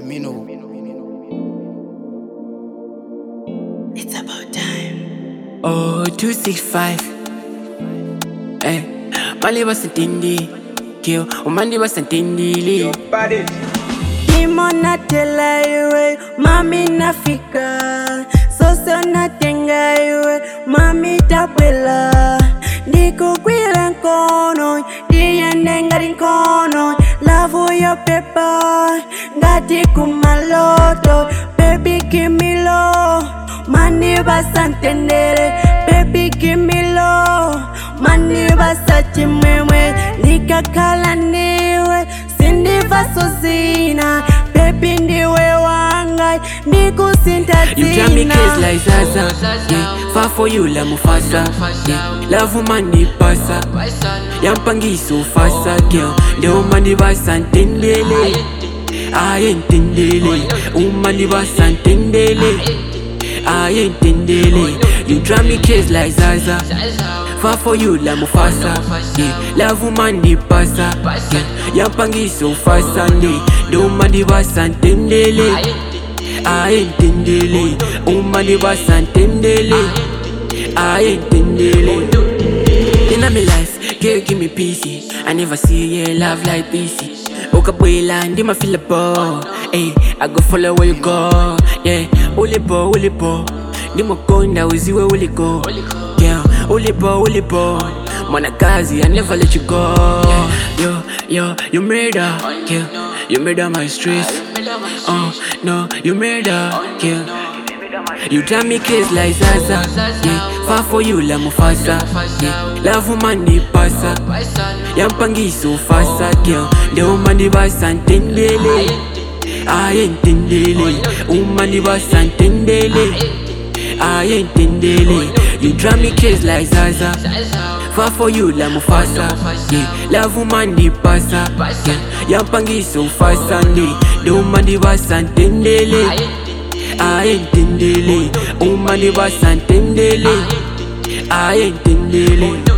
Mino. It's about time. Oh, 265. Hey, Mali was a tindi. Kill, Mandi was a tindi. Nimona tela iwe, mami nafika. Sose natenga iwe, mami tapwela. Ndikukwile nkono, diende ngati nkono. Lavu yo pepa, ngati kumaloto. Baby give me low, mani basa ntendere. Baby give me low, mani basa chimwemwe. Nikakala niwe, sindiva sozina. Baby ndiwe wanga, ndikusinta zina. You drive me crazy like Zaza, yeah. Far for you la Mufasa, yeah. Love mani pasa, yampangiso fasa, girl. Deo mani basa ntendele, ntendele. Umani basa ntendele, ntendele. You drive me crazy like Zaza, far for you la Mufasa, yeah. Love mani pasa, yeah. Yampangiso fasa, deo mani basa ntendele, ntendele. Umani basa ntendele, ntendele. In my life, girl, give me peace. I never see a love like this. Okabuela, and my feel a ball. Hey, I go follow where you go. Yeah, Ulipo. Dimo konda uziwe uliko. Yeah, Ulipo. Manakazi, I never let you go. You murder, yeah. You murder my stress. No, you murder, yeah. You drive me crazy like Zaza, yeah. Far for you la Mufasa, yeah. Love mani pasa, yampangiso fasa, girl. Deo mani basa ntendele, ntendele. Umani basa ntendele, ntendele. You drive me crazy like Zaza, far for you la Mufasa, yeah. Love mani pasa, yeah. Yampangiso fasa, deo mani basa ntendele, ntendele. Umani basa ntendele, ntendele.